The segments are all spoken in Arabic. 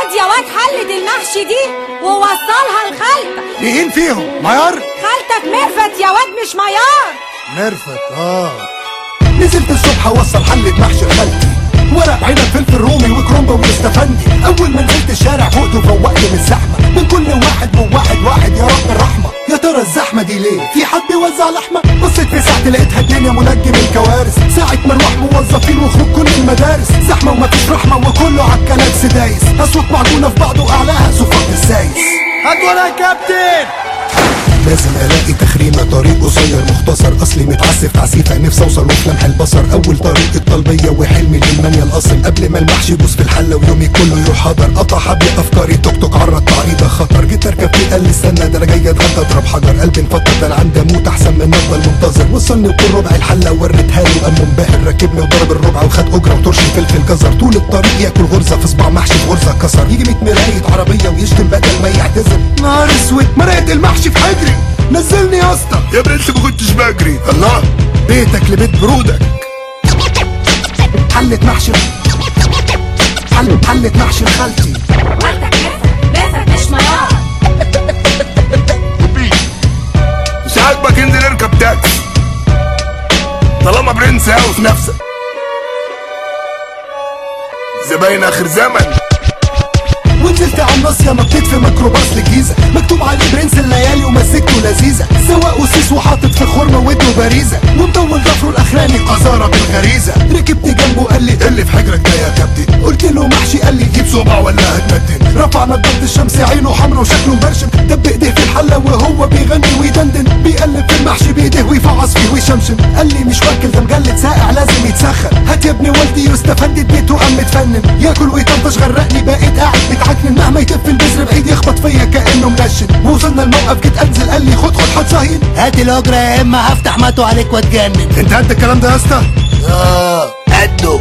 خد يا واد حلة المحشي دي ووصلها لخالتك. مين فيهم؟ ميار؟ خالتك ميرفت يا واد مش ميار. ميرفت نزلت الصبح اوصل حلة محشي لخالتي، ورق عنب فلفل رومي وكرومبا واستفندي. اول ما نزلت الشارع فوقت وفوقت من الزحمه، من كل واحد واحد يا رب الرحمه. يا ترى الزحمه دي ليه؟ في حد بيوزع لحمه؟ بصيت في ساعتي لقيتها الدنيا منجم الكوارث، ساعه مروح موظفين وخروج كل المدارس، زحمه ومفيش رحمه وكله عالكلاكس دايس، اصوات معجونه في بعض واعلاها صفات السايس. هات ولا يا كابتن. لازم الاقي تخريمه، طريق قصير مختصر، اصلي متعسف تعسيفه، نفسي اوصل وفي لمح البصر. اول طريق الطلبيه وحلمي للمانيا الاصل، قبل ما المحشي يبوظ في الحله ويومي كله يروح حضر. قطع حبل افكاري، توك توك عرض تعريضه خطر، جيت اركب فيه قال لي استنى ده انا جاي اتغدى اضرب حجر. قلبي انفطر ده انا عندي اموت احسن من افضل منتظر. وصلني وكل ربع الحله وريتها له وقام منبهر، ركبني وضرب الربع وخد اجره وترشي فلفل جزر. طول الطريق ياكل غرزه في صباع محشي في غرزه كسر، يجي 100 مرايه عربيه ويشتم بدل ما يعتذر. نهار اسود مرقت المحشي في حجري، نزلني يا اسطى. يا بنت ما كنتش بجري. الله بيتك لبيت برودك. حلة محشي حلة محشي لخالتي. خالتك ميرفت مش ميار. مش عاجبك انزل اركب تاكسي طالما برنس قوي في نفسك. زباين اخر زمن. ونزلت على الناصية نطيت في ميكروباص للجيزة، مكتوب عليه برنس الليالي ومسكته لذيذة. سواق وسيس وحاطط في خرمة ودنه باريزة، ومطول ضفره الاخراني قذارة بالغريزة. ركبت جنبه قال لي اللي في حجرك ده يا كابتن، قلت له محشي قال لي جيب صبع ولا هتندن. رفع نضارة الشمس عينه حمرا وشكله مبرشم، دب ايديه في الحلة وهو بيغني ويدندن، بيقلب في المحشي بايديه ويفعص فيه ويشمشم. قال لي مش واكل ده مجلد ساقع لازم يتسخن، هات يا ابن والدي واستفند بيته قام متفنن. ياكل ويطنطش غرقني بقيت قاعد متعكنن، مهما يتف البذر بعيد يخبط فيا كانه منشن. ووصلنا الموقف جيت انزل قال لي خد حط صهين، هات الاجره يا اما هفتح ماتو عليك واتجنن. انت قد الكلام ده يا اسطى؟ قده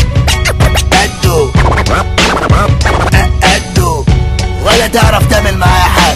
ولا تعرف تعمل معايا حاجه.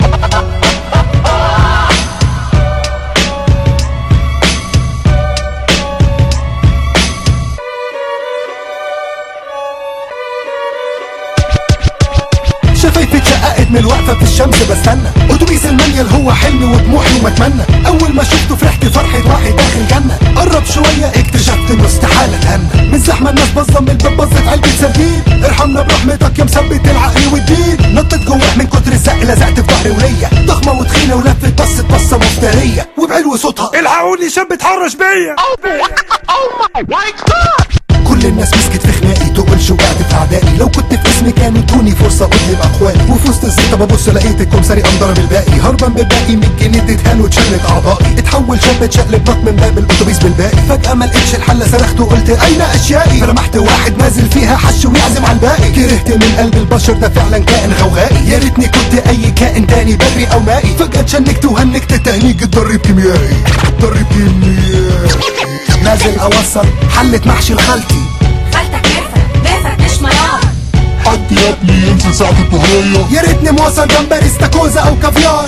شفايفي اتشققت من الوقفه في الشمس بستنى اتوبيس المانيال، هو حلمي وطموحي ومتمنى. اول ما شفته فرحت فرحه واحد داخل جنه، قرب شويه اكتشفت انه استحاله اتهنى. من زحمه الناس بصم الباب بصت علبه سردين، ارحمنا برحمتك يا مثبت العقل والدين. نطت جوه من كتر الزق لزقت في ظهري وليا، ضخمه وتخينه ولفت بصت بصه مفتريه، وبعلو صوتها الحقوني شاب اتحرش بيا. كل الناس مسكت في خناقي، تقولش وقعت في اعدائي. لو كنت في اسمي كانوا ادوني فرصه اطلب اقوالي، وفي وسط الزيطه ببص لقيت الكمساري قام ضرب الباقي. هربان بالباقي 100 جنيه اديتها له اتشلت اعضائي، اتحول شاب اتشقلب نط من باب الاتوبيس بالباقي. فجاه ما لقيتش الحله صرخت وقلت اين اشيائي، فلمحت واحد نازل فيها حش ويعزم على الباقي. كرهت من قلب البشر ده فعلا كائن غوغائي، يا ريتني كنت اي كائن تاني بري او مائي. فجاه اتشنكت وهنكت تهنيج الضرب كيميائي، ضرب كيميائي. نازل اوصل حله محشي لخالتي. خالتك ميرفت مش ميار. حد يا ابني ينزل ساعة الظهرية. يا ريتني موصل جمبري استاكوزا او كافيار.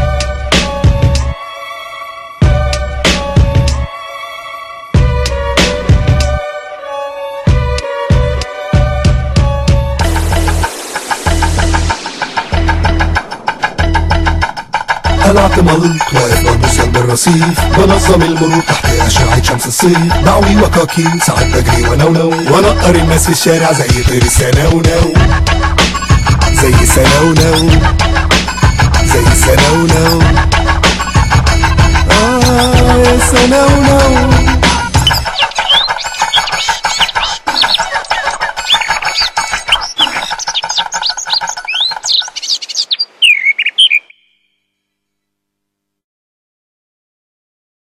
طلعت ملط واقف ببص جنب الرصيف، بنظم المرور تحت أشعة شمس الصيف. دعوي وكاكي ساعات بجري ونونو، ونقر الناس في الشارع زي طير السنونو، زي سنونو، زي سنونو. يا سنونو.